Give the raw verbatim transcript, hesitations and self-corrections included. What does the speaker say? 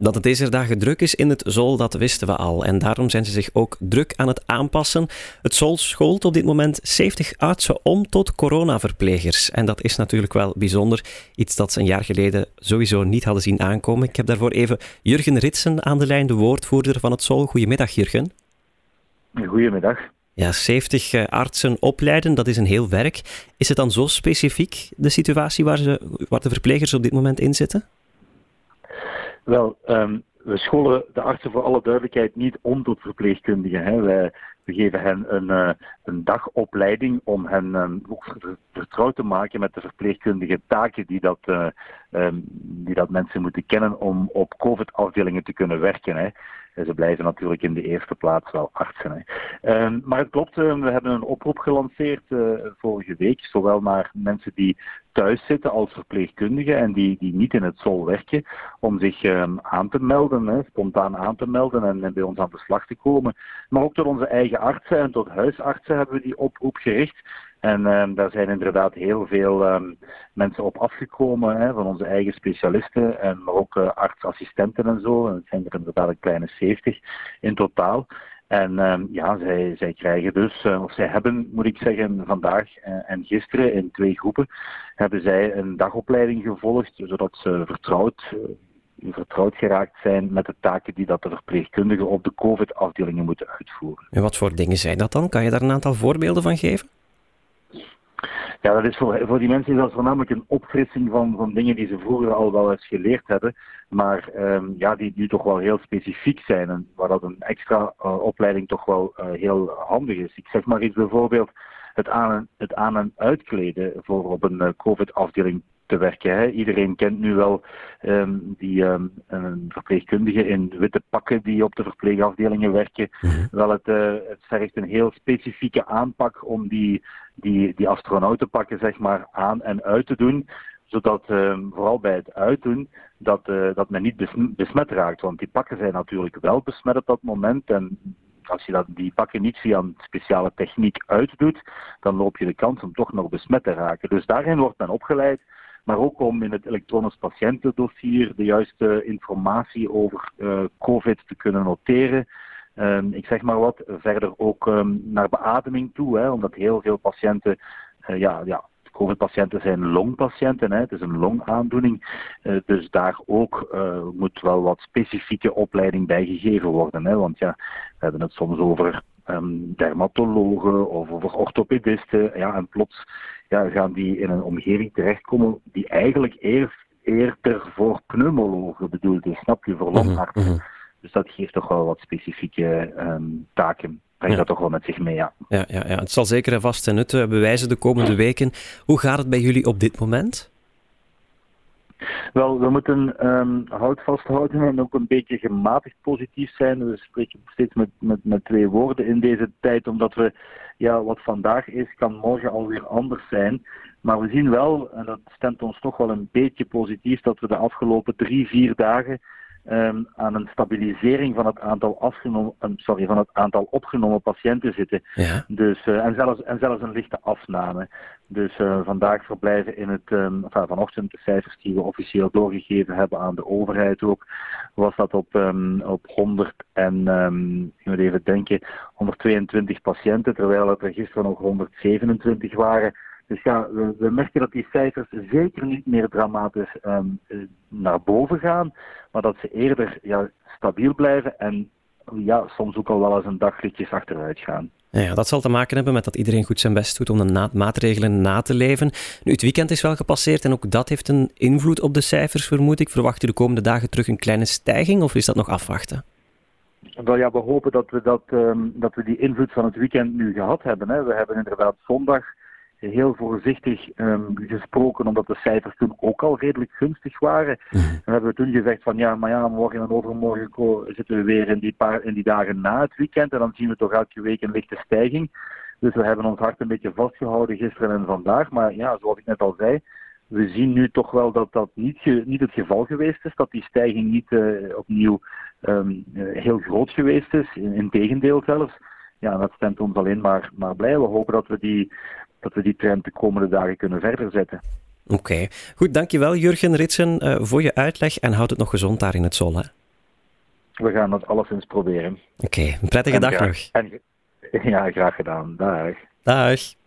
Dat het deze dagen druk is in het Zol, dat wisten we al. En daarom zijn ze zich ook druk aan het aanpassen. Het Zol schoolt op dit moment zeventig artsen om tot coronaverplegers. En dat is natuurlijk wel bijzonder. Iets dat ze een jaar geleden sowieso niet hadden zien aankomen. Ik heb daarvoor even Jurgen Ritsen aan de lijn, de woordvoerder van het Zol. Goedemiddag, Jurgen. Goedemiddag. Ja, zeventig artsen opleiden, dat is een heel werk. Is het dan zo specifiek, de situatie waar, ze, waar de verplegers op dit moment in zitten? Wel, um, we scholen de artsen voor alle duidelijkheid niet om tot verpleegkundigen. Hè. Wij, we geven hen een, uh, een dagopleiding om hen um, ook vertrouwd te maken met de verpleegkundige taken die dat, uh, um, die dat mensen moeten kennen om op COVID-afdelingen te kunnen werken. Hè. Ze blijven natuurlijk in de eerste plaats wel artsen. Hè. Um, maar het klopt, uh, we hebben een oproep gelanceerd uh, vorige week, zowel naar mensen die thuis zitten als verpleegkundigen en die, die niet in het Zol werken, om zich um, aan te melden, hè, spontaan aan te melden en, en bij ons aan de slag te komen. Maar ook tot onze eigen artsen en tot huisartsen hebben we die oproep gericht. En um, daar zijn inderdaad heel veel um, mensen op afgekomen, hè, van onze eigen specialisten, en maar ook uh, artsassistenten en zo. En het zijn er inderdaad een kleine zeventig in totaal. En um, ja, zij, zij krijgen dus, uh, of zij hebben, moet ik zeggen, vandaag uh, en gisteren in twee groepen, hebben zij een dagopleiding gevolgd, zodat ze vertrouwd, uh, vertrouwd geraakt zijn met de taken die dat de verpleegkundigen op de COVID-afdelingen moeten uitvoeren. En wat voor dingen zijn dat dan? Kan je daar een aantal voorbeelden van geven? Ja, dat is voor, voor die mensen is dat voornamelijk een opfrissing van, van dingen die ze vroeger al wel eens geleerd hebben, maar um, ja, die nu toch wel heel specifiek zijn en waar dat een extra uh, opleiding toch wel uh, heel handig is. Ik zeg maar iets bijvoorbeeld het aan- het aan- en uitkleden voor op een uh, COVID-afdeling te werken. Hè. Iedereen kent nu wel um, die um, een verpleegkundige in witte pakken die op de verpleegafdelingen werken. Mm-hmm. Wel, het, uh, het vergt een heel specifieke aanpak om die, die, die astronautenpakken zeg maar aan en uit te doen, zodat um, vooral bij het uitdoen dat, uh, dat men niet besmet raakt. Want die pakken zijn natuurlijk wel besmet op dat moment en als je dat, die pakken niet via een speciale techniek uitdoet, dan loop je de kans om toch nog besmet te raken. Dus daarin wordt men opgeleid, maar ook om in het elektronisch patiëntendossier de juiste informatie over uh, COVID te kunnen noteren. Um, ik zeg maar wat, verder ook um, naar beademing toe, hè, omdat heel veel patiënten, uh, ja, ja, COVID-patiënten zijn longpatiënten, hè, het is een longaandoening, uh, dus daar ook uh, moet wel wat specifieke opleiding bij gegeven worden, hè, want ja, we hebben het soms over um, dermatologen of over orthopedisten, ja, en plots ja, gaan die in een omgeving terechtkomen die eigenlijk eerst eerder voor pneumologen bedoeld is, snap je, voor longartsen. Mm-hmm. Dus dat geeft toch wel wat specifieke um, taken. Brengt ja. dat toch wel met zich mee, ja. Ja, ja, ja. Het zal zeker en vast zijn nut bewijzen de komende weken. Hoe gaat het bij jullie op dit moment? Wel, we moeten um, hout vasthouden en ook een beetje gematigd positief zijn. We spreken steeds met, met, met twee woorden in deze tijd, omdat we, ja, wat vandaag is, kan morgen alweer anders zijn. Maar we zien wel, en dat stemt ons toch wel een beetje positief, dat we de afgelopen drie, vier dagen Um, aan een stabilisering van het aantal, afgenomen, um, sorry, van het aantal opgenomen patiënten zitten. Ja. Dus, uh, en, zelfs, en zelfs een lichte afname. Dus uh, vandaag verblijven in het, um, enfin, vanochtend de cijfers die we officieel doorgegeven hebben aan de overheid ook, was dat op, um, op honderd en, um, ik moet even denken, honderdtweeëntwintig patiënten, terwijl het er gisteren nog honderdzevenentwintig waren. Dus ja, we, we merken dat die cijfers zeker niet meer dramatisch um, naar boven gaan, maar dat ze eerder ja, stabiel blijven en ja, soms ook al wel eens een dagritjes achteruit gaan. Ja, dat zal te maken hebben met dat iedereen goed zijn best doet om de na- maatregelen na te leven. Nu, het weekend is wel gepasseerd en ook dat heeft een invloed op de cijfers, vermoed ik. Verwacht u de komende dagen terug een kleine stijging of is dat nog afwachten? Wel ja, we hopen dat we, dat, um, dat we die invloed van het weekend nu gehad hebben. Hè. We hebben inderdaad zondag heel voorzichtig um, gesproken, omdat de cijfers toen ook al redelijk gunstig waren. Mm-hmm. En we hebben toen gezegd van ja, maar ja, morgen en overmorgen zitten we weer in die, paar, in die dagen na het weekend en dan zien we toch elke week een lichte stijging. Dus we hebben ons hart een beetje vastgehouden gisteren en vandaag. Maar ja, zoals ik net al zei, we zien nu toch wel dat dat niet, ge, niet het geval geweest is, dat die stijging niet uh, opnieuw um, uh, heel groot geweest is, in, in tegendeel zelfs. Ja, dat stemt ons alleen maar, maar blij. We hopen dat we die dat we die trend de komende dagen kunnen verder zetten. Oké. Okay. Goed, dankjewel Jurgen Ritsen uh, voor je uitleg en houd het nog gezond daar in het Zol. Hè? We gaan dat alleszins proberen. Oké, okay, een prettige en dag graag, nog. En, ja, graag gedaan. Dag. Dag.